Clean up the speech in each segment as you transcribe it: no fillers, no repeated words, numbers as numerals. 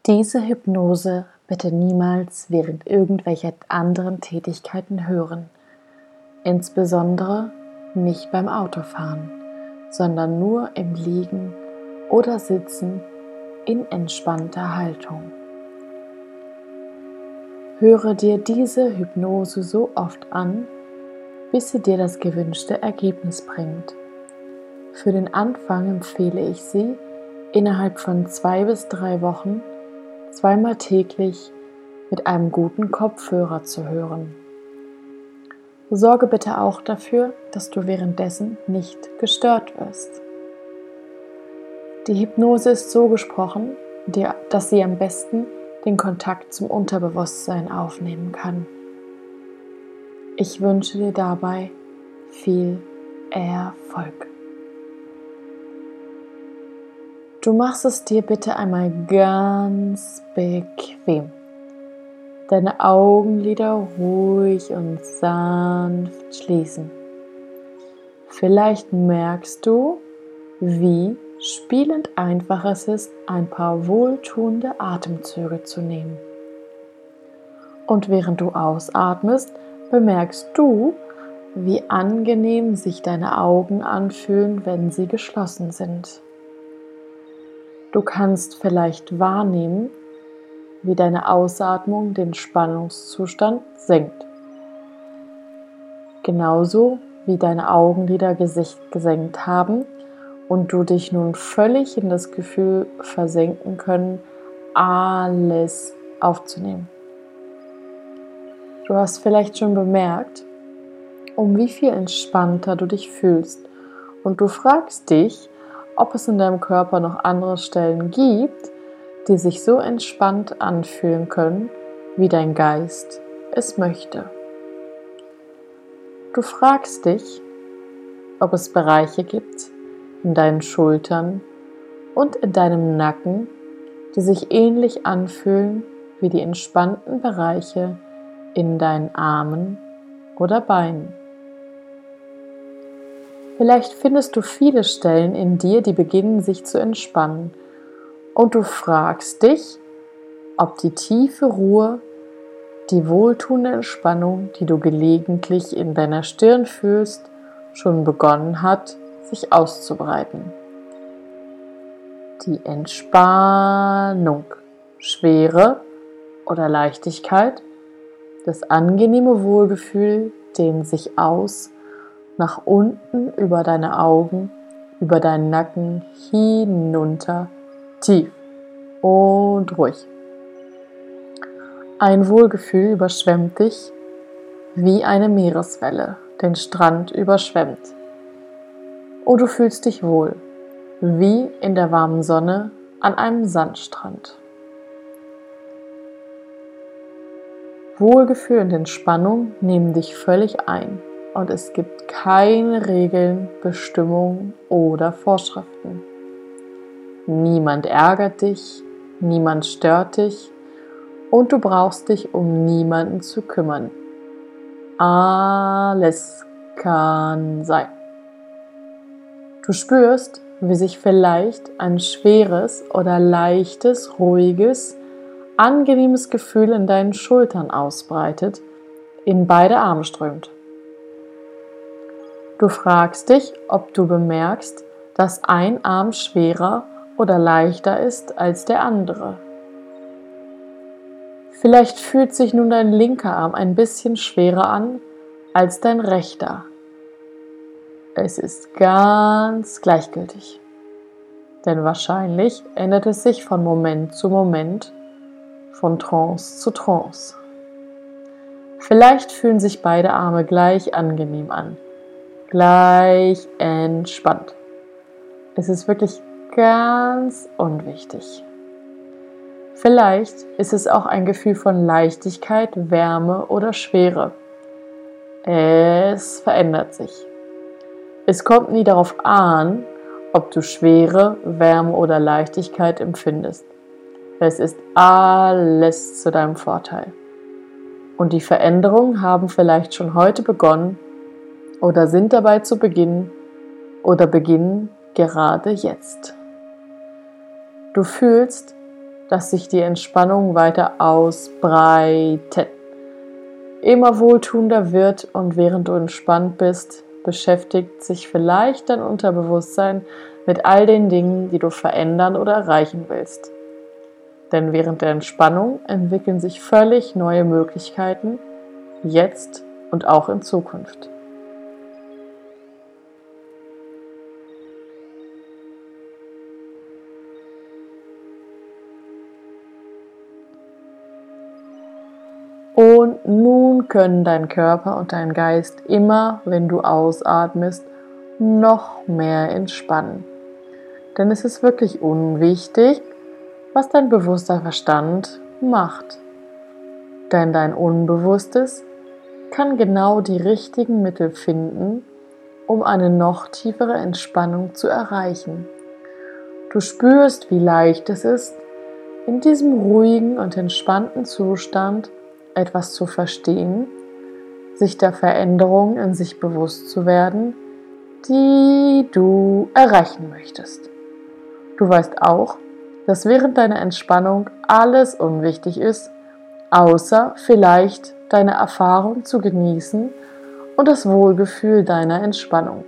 Diese Hypnose bitte niemals während irgendwelcher anderen Tätigkeiten hören, insbesondere nicht beim Autofahren, sondern nur im Liegen oder Sitzen in entspannter Haltung. Höre dir diese Hypnose so oft an, bis sie dir das gewünschte Ergebnis bringt. Für den Anfang empfehle ich sie, innerhalb von 2 bis 3 Wochen zweimal täglich mit einem guten Kopfhörer zu hören. Sorge bitte auch dafür, dass du währenddessen nicht gestört wirst. Die Hypnose ist so gesprochen, dass sie am besten den Kontakt zum Unterbewusstsein aufnehmen kann. Ich wünsche dir dabei viel Erfolg. Du machst es dir bitte einmal ganz bequem. Deine Augenlider ruhig und sanft schließen. Vielleicht merkst du, wie spielend einfach es ist, ein paar wohltuende Atemzüge zu nehmen. Und während du ausatmest, bemerkst du, wie angenehm sich deine Augen anfühlen, wenn sie geschlossen sind. Du kannst vielleicht wahrnehmen, wie deine Ausatmung den Spannungszustand senkt. Genauso wie deine Augenlider gesenkt haben und du dich nun völlig in das Gefühl versenken können, alles aufzunehmen. Du hast vielleicht schon bemerkt, um wie viel entspannter du dich fühlst und du fragst dich, ob es in deinem Körper noch andere Stellen gibt, die sich so entspannt anfühlen können, wie dein Geist es möchte. Du fragst dich, ob es Bereiche gibt in deinen Schultern und in deinem Nacken, die sich ähnlich anfühlen wie die entspannten Bereiche in deinen Armen oder Beinen. Vielleicht findest du viele Stellen in dir, die beginnen sich zu entspannen. Und du fragst dich, ob die tiefe Ruhe, die wohltuende Entspannung, die du gelegentlich in deiner Stirn fühlst, schon begonnen hat, sich auszubreiten. Die Entspannung, Schwere oder Leichtigkeit, das angenehme Wohlgefühl dehnt sich aus nach unten über deine Augen, über deinen Nacken, hinunter, tief und ruhig. Ein Wohlgefühl überschwemmt dich, wie eine Meereswelle den Strand überschwemmt. Und du fühlst dich wohl, wie in der warmen Sonne an einem Sandstrand. Wohlgefühl und Entspannung nehmen dich völlig ein und es gibt keine Regeln, Bestimmungen oder Vorschriften. Niemand ärgert dich, niemand stört dich und du brauchst dich um niemanden zu kümmern. Alles kann sein. Du spürst, wie sich vielleicht ein schweres oder leichtes, ruhiges, angenehmes Gefühl in deinen Schultern ausbreitet, in beide Arme strömt. Du fragst dich, ob du bemerkst, dass ein Arm schwerer oder leichter ist als der andere. Vielleicht fühlt sich nun dein linker Arm ein bisschen schwerer an als dein rechter. Es ist ganz gleichgültig, denn wahrscheinlich ändert es sich von Moment zu Moment, von Trance zu Trance. Vielleicht fühlen sich beide Arme gleich angenehm an, gleich entspannt. Es ist wirklich ganz unwichtig. Vielleicht ist es auch ein Gefühl von Leichtigkeit, Wärme oder Schwere. Es verändert sich. Es kommt nie darauf an, ob du Schwere, Wärme oder Leichtigkeit empfindest. Es ist alles zu deinem Vorteil. Und die Veränderungen haben vielleicht schon heute begonnen oder sind dabei zu beginnen oder beginnen gerade jetzt. Du fühlst, dass sich die Entspannung weiter ausbreitet, immer wohltuender wird, und während du entspannt bist, beschäftigt sich vielleicht dein Unterbewusstsein mit all den Dingen, die du verändern oder erreichen willst. Denn während der Entspannung entwickeln sich völlig neue Möglichkeiten, jetzt und auch in Zukunft. Und nun können dein Körper und dein Geist immer, wenn du ausatmest, noch mehr entspannen. Denn es ist wirklich unwichtig, was dein bewusster Verstand macht. Denn dein Unbewusstes kann genau die richtigen Mittel finden, um eine noch tiefere Entspannung zu erreichen. Du spürst, wie leicht es ist, in diesem ruhigen und entspannten Zustand etwas zu verstehen, sich der Veränderung in sich bewusst zu werden, die du erreichen möchtest. Du weißt auch, dass während deiner Entspannung alles unwichtig ist, außer vielleicht deine Erfahrung zu genießen und das Wohlgefühl deiner Entspannung.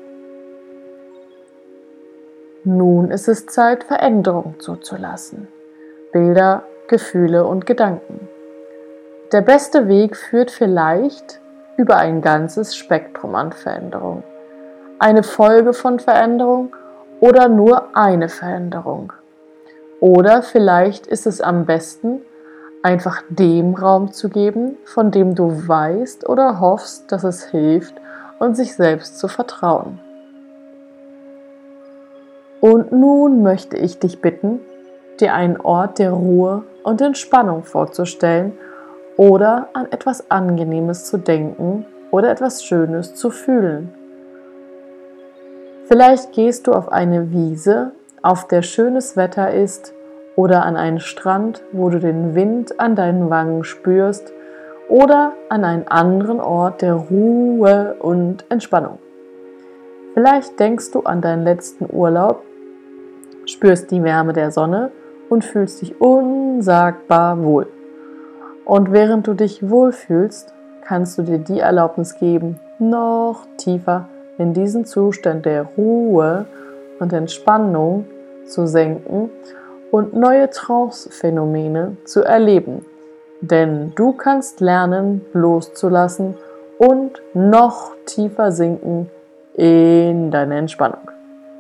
Nun ist es Zeit, Veränderung zuzulassen. Bilder, Gefühle und Gedanken. Der beste Weg führt vielleicht über ein ganzes Spektrum an Veränderung. Eine Folge von Veränderung oder nur eine Veränderung. Oder vielleicht ist es am besten, einfach dem Raum zu geben, von dem du weißt oder hoffst, dass es hilft, und sich selbst zu vertrauen. Und nun möchte ich dich bitten, dir einen Ort der Ruhe und Entspannung vorzustellen oder an etwas Angenehmes zu denken oder etwas Schönes zu fühlen. Vielleicht gehst du auf eine Wiese, auf der schönes Wetter ist, oder an einen Strand, wo du den Wind an deinen Wangen spürst, oder an einen anderen Ort der Ruhe und Entspannung. Vielleicht denkst du an deinen letzten Urlaub, spürst die Wärme der Sonne und fühlst dich unsagbar wohl. Und während du dich wohlfühlst, kannst du dir die Erlaubnis geben, noch tiefer in diesen Zustand der Ruhe und Entspannung zu senken und neue Trance-Phänomene zu erleben. Denn du kannst lernen, loszulassen und noch tiefer sinken in deine Entspannung.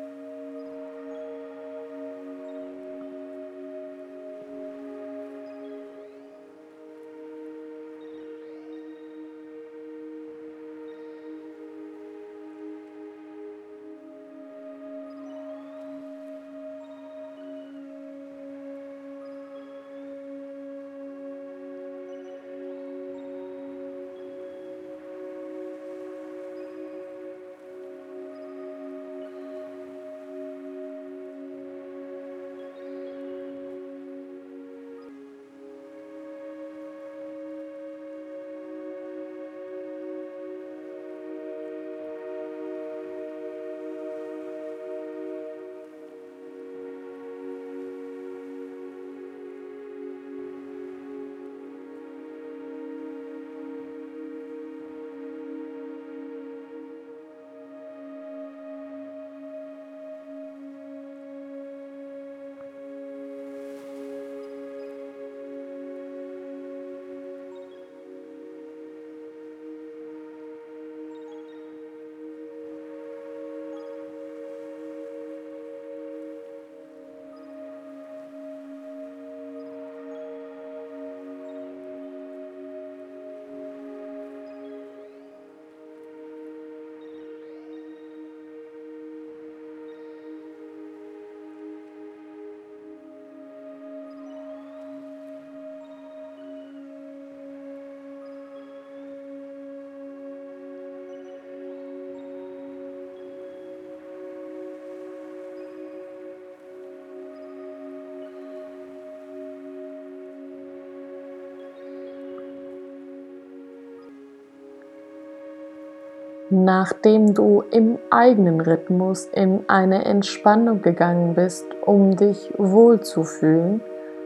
Nachdem du im eigenen Rhythmus in eine Entspannung gegangen bist, um dich wohlzufühlen,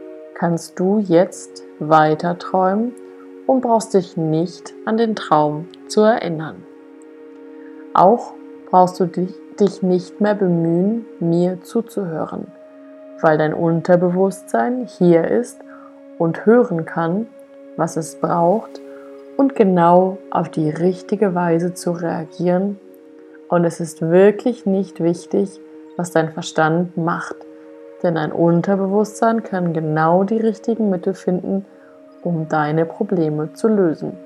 kannst du jetzt weiter träumen und brauchst dich nicht an den Traum zu erinnern. Auch brauchst du dich nicht mehr bemühen, mir zuzuhören, weil dein Unterbewusstsein hier ist und hören kann, was es braucht und genau auf die richtige Weise zu reagieren. Und es ist wirklich nicht wichtig, was dein Verstand macht, denn dein Unterbewusstsein kann genau die richtigen Mittel finden, um deine Probleme zu lösen.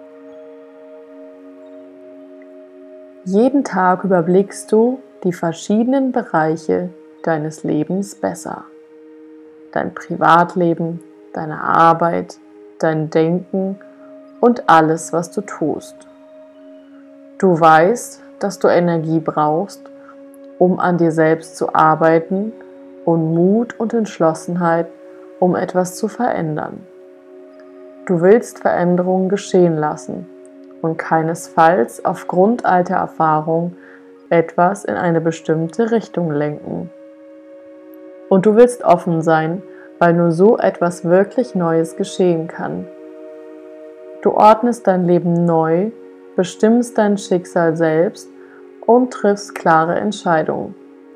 Jeden Tag überblickst du die verschiedenen Bereiche deines Lebens besser. Dein Privatleben, deine Arbeit, dein Denken und alles, was du tust. Du weißt, dass du Energie brauchst, um an dir selbst zu arbeiten und Mut und Entschlossenheit, um etwas zu verändern. Du willst Veränderungen geschehen lassen und keinesfalls aufgrund alter Erfahrung etwas in eine bestimmte Richtung lenken. Und du willst offen sein, weil nur so etwas wirklich Neues geschehen kann. Du ordnest dein Leben neu, bestimmst dein Schicksal selbst und triffst klare Entscheidungen.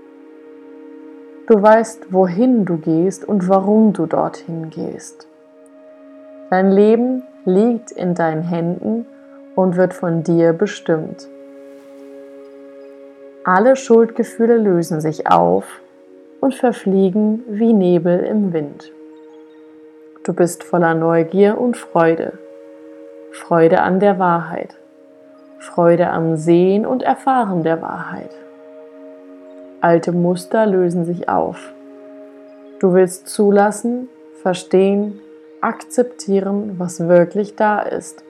Du weißt, wohin du gehst und warum du dorthin gehst. Dein Leben liegt in deinen Händen und wird von dir bestimmt. Alle Schuldgefühle lösen sich auf und verfliegen wie Nebel im Wind. Du bist voller Neugier und Freude. Freude an der Wahrheit. Freude am Sehen und Erfahren der Wahrheit. Alte Muster lösen sich auf. Du willst zulassen, verstehen, akzeptieren, was wirklich da ist.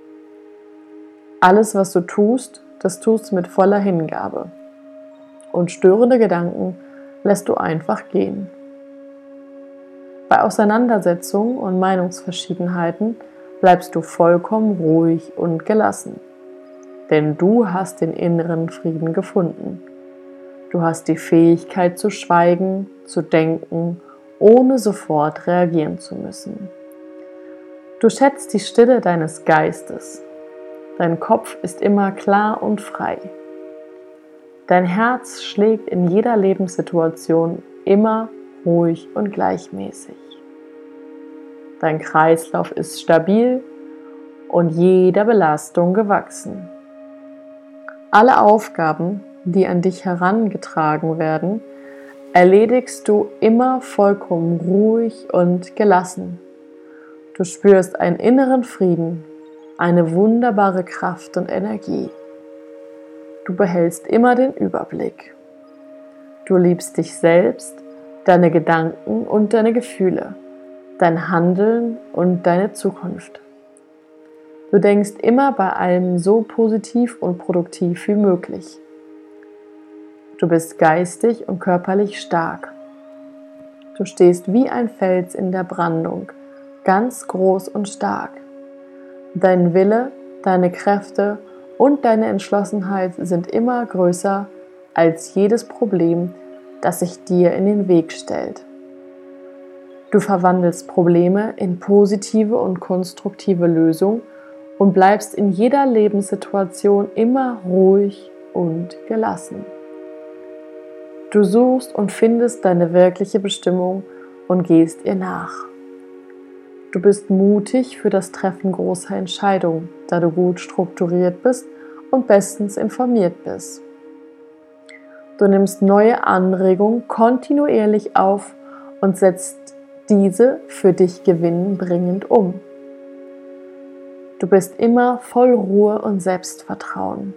Alles, was du tust, das tust du mit voller Hingabe. Und störende Gedanken lässt du einfach gehen. Bei Auseinandersetzungen und Meinungsverschiedenheiten bleibst du vollkommen ruhig und gelassen. Denn du hast den inneren Frieden gefunden. Du hast die Fähigkeit zu schweigen, zu denken, ohne sofort reagieren zu müssen. Du schätzt die Stille deines Geistes. Dein Kopf ist immer klar und frei. Dein Herz schlägt in jeder Lebenssituation immer ruhig und gleichmäßig. Dein Kreislauf ist stabil und jeder Belastung gewachsen. Alle Aufgaben, die an dich herangetragen werden, erledigst du immer vollkommen ruhig und gelassen. Du spürst einen inneren Frieden, eine wunderbare Kraft und Energie. Du behältst immer den Überblick. Du liebst dich selbst, deine Gedanken und deine Gefühle, dein Handeln und deine Zukunft. Du denkst immer bei allem so positiv und produktiv wie möglich. Du bist geistig und körperlich stark. Du stehst wie ein Fels in der Brandung, ganz groß und stark. Dein Wille, deine Kräfte und deine Entschlossenheit sind immer größer als jedes Problem, das sich dir in den Weg stellt. Du verwandelst Probleme in positive und konstruktive Lösungen und bleibst in jeder Lebenssituation immer ruhig und gelassen. Du suchst und findest deine wirkliche Bestimmung und gehst ihr nach. Du bist mutig für das Treffen großer Entscheidungen, da du gut strukturiert bist und bestens informiert bist. Du nimmst neue Anregungen kontinuierlich auf und setzt diese für dich gewinnbringend um. Du bist immer voll Ruhe und Selbstvertrauen.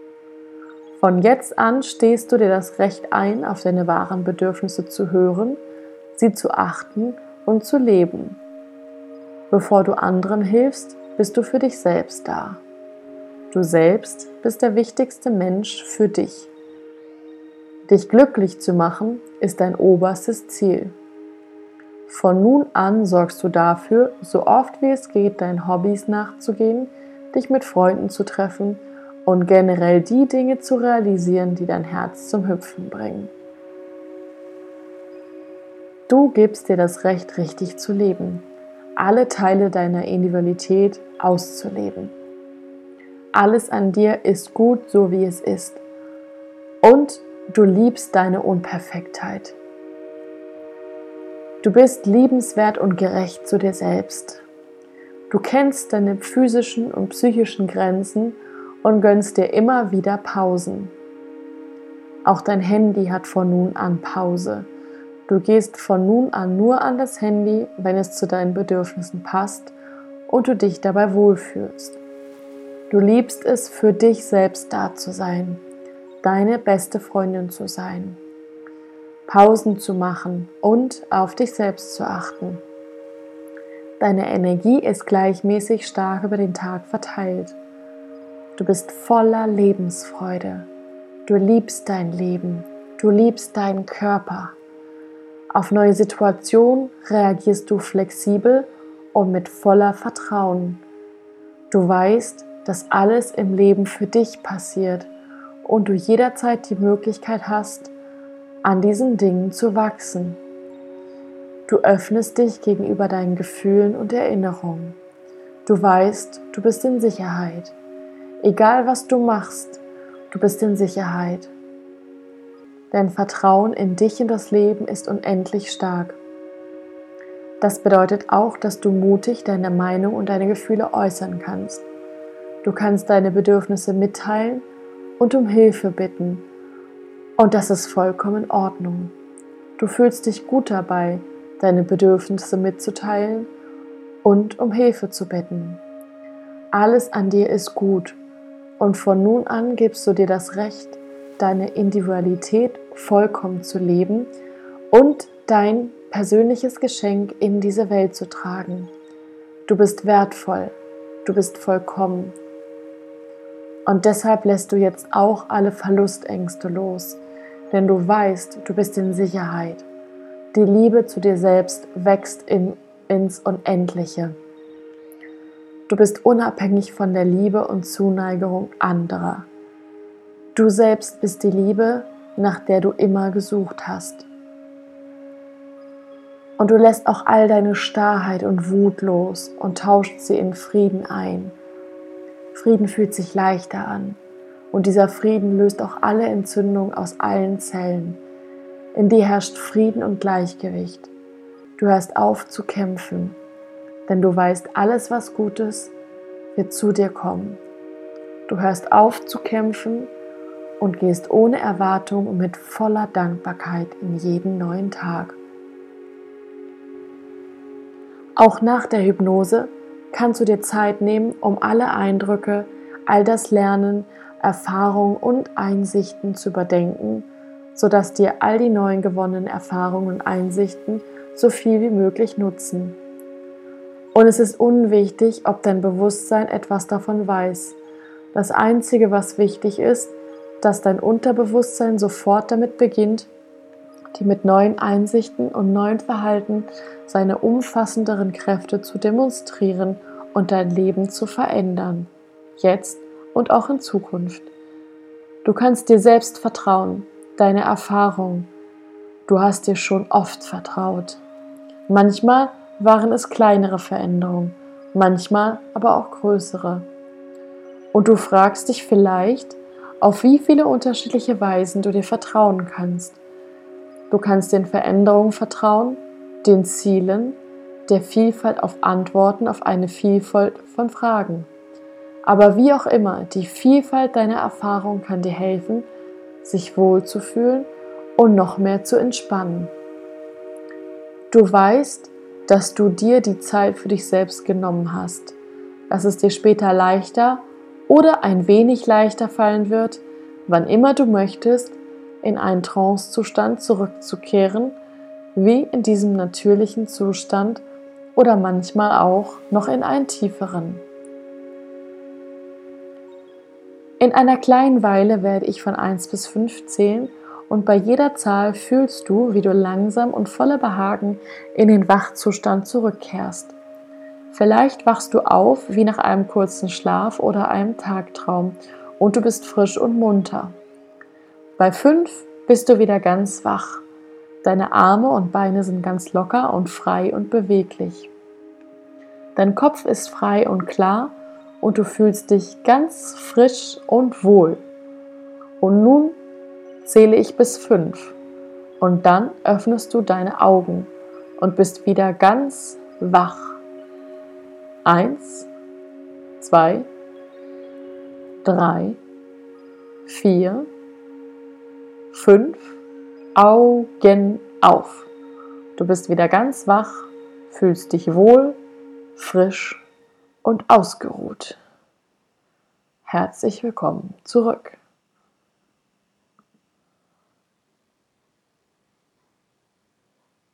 Von jetzt an stehst du dir das Recht ein, auf deine wahren Bedürfnisse zu hören, sie zu achten und zu leben. Bevor du anderen hilfst, bist du für dich selbst da. Du selbst bist der wichtigste Mensch für dich. Dich glücklich zu machen, ist dein oberstes Ziel. Von nun an sorgst du dafür, so oft wie es geht, deinen Hobbys nachzugehen, dich mit Freunden zu treffen und generell die Dinge zu realisieren, die dein Herz zum Hüpfen bringen. Du gibst dir das Recht, richtig zu leben, alle Teile deiner Individualität auszuleben. Alles an dir ist gut, so wie es ist. Und du liebst deine Unperfektheit. Du bist liebenswert und gerecht zu dir selbst. Du kennst deine physischen und psychischen Grenzen und gönnst dir immer wieder Pausen. Auch dein Handy hat von nun an Pause. Du gehst von nun an nur an das Handy, wenn es zu deinen Bedürfnissen passt und du dich dabei wohlfühlst. Du liebst es, für dich selbst da zu sein, deine beste Freundin zu sein, Pausen zu machen und auf dich selbst zu achten. Deine Energie ist gleichmäßig stark über den Tag verteilt. Du bist voller Lebensfreude. Du liebst dein Leben. Du liebst deinen Körper. Auf neue Situationen reagierst du flexibel und mit voller Vertrauen. Du weißt, dass alles im Leben für dich passiert und du jederzeit die Möglichkeit hast, an diesen Dingen zu wachsen. Du öffnest dich gegenüber deinen Gefühlen und Erinnerungen. Du weißt, du bist in Sicherheit. Egal was du machst, du bist in Sicherheit. Dein Vertrauen in dich und das Leben ist unendlich stark. Das bedeutet auch, dass du mutig deine Meinung und deine Gefühle äußern kannst. Du kannst deine Bedürfnisse mitteilen und um Hilfe bitten. Und das ist vollkommen in Ordnung. Du fühlst dich gut dabei, deine Bedürfnisse mitzuteilen und um Hilfe zu bitten. Alles an dir ist gut und von nun an gibst du dir das Recht, deine Individualität vollkommen zu leben und dein persönliches Geschenk in diese Welt zu tragen. Du bist wertvoll, du bist vollkommen. Und deshalb lässt du jetzt auch alle Verlustängste los, denn du weißt, du bist in Sicherheit. Die Liebe zu dir selbst wächst ins Unendliche. Du bist unabhängig von der Liebe und Zuneigung anderer. Du selbst bist die Liebe, nach der du immer gesucht hast. Und du lässt auch all deine Starrheit und Wut los und tauscht sie in Frieden ein. Frieden fühlt sich leichter an und dieser Frieden löst auch alle Entzündungen aus allen Zellen. In dir herrscht Frieden und Gleichgewicht. Du hörst auf zu kämpfen, denn du weißt, alles was Gutes wird zu dir kommen. Du hörst auf zu kämpfen und gehst ohne Erwartung und mit voller Dankbarkeit in jeden neuen Tag. Auch nach der Hypnose kannst du dir Zeit nehmen, um alle Eindrücke, all das Lernen, Erfahrungen und Einsichten zu überdenken, sodass dir all die neuen gewonnenen Erfahrungen und Einsichten so viel wie möglich nutzen. Und es ist unwichtig, ob dein Bewusstsein etwas davon weiß. Das Einzige, was wichtig ist, dass dein Unterbewusstsein sofort damit beginnt, die mit neuen Einsichten und neuen Verhalten seine umfassenderen Kräfte zu demonstrieren und dein Leben zu verändern, jetzt und auch in Zukunft. Du kannst dir selbst vertrauen, deine Erfahrung. Du hast dir schon oft vertraut. Manchmal waren es kleinere Veränderungen, manchmal aber auch größere. Und du fragst dich vielleicht, auf wie viele unterschiedliche Weisen du dir vertrauen kannst. Du kannst den Veränderungen vertrauen, den Zielen, der Vielfalt auf Antworten auf eine Vielfalt von Fragen. Aber wie auch immer, die Vielfalt deiner Erfahrung kann dir helfen, sich wohlzufühlen und noch mehr zu entspannen. Du weißt, dass du dir die Zeit für dich selbst genommen hast, dass es dir später leichter oder ein wenig leichter fallen wird, wann immer du möchtest, in einen Trancezustand zurückzukehren, wie in diesem natürlichen Zustand oder manchmal auch noch in einen tieferen. In einer kleinen Weile werde ich von 1 bis 5 zählen und bei jeder Zahl fühlst du, wie du langsam und voller Behagen in den Wachzustand zurückkehrst. Vielleicht wachst du auf wie nach einem kurzen Schlaf oder einem Tagtraum und du bist frisch und munter. Bei 5 bist du wieder ganz wach. Deine Arme und Beine sind ganz locker und frei und beweglich. Dein Kopf ist frei und klar und du fühlst dich ganz frisch und wohl. Und nun zähle ich bis 5 und dann öffnest du deine Augen und bist wieder ganz wach. 1, 2, 3, 4, 5, Augen auf. Du bist wieder ganz wach, fühlst dich wohl, frisch und ausgeruht. Herzlich willkommen zurück.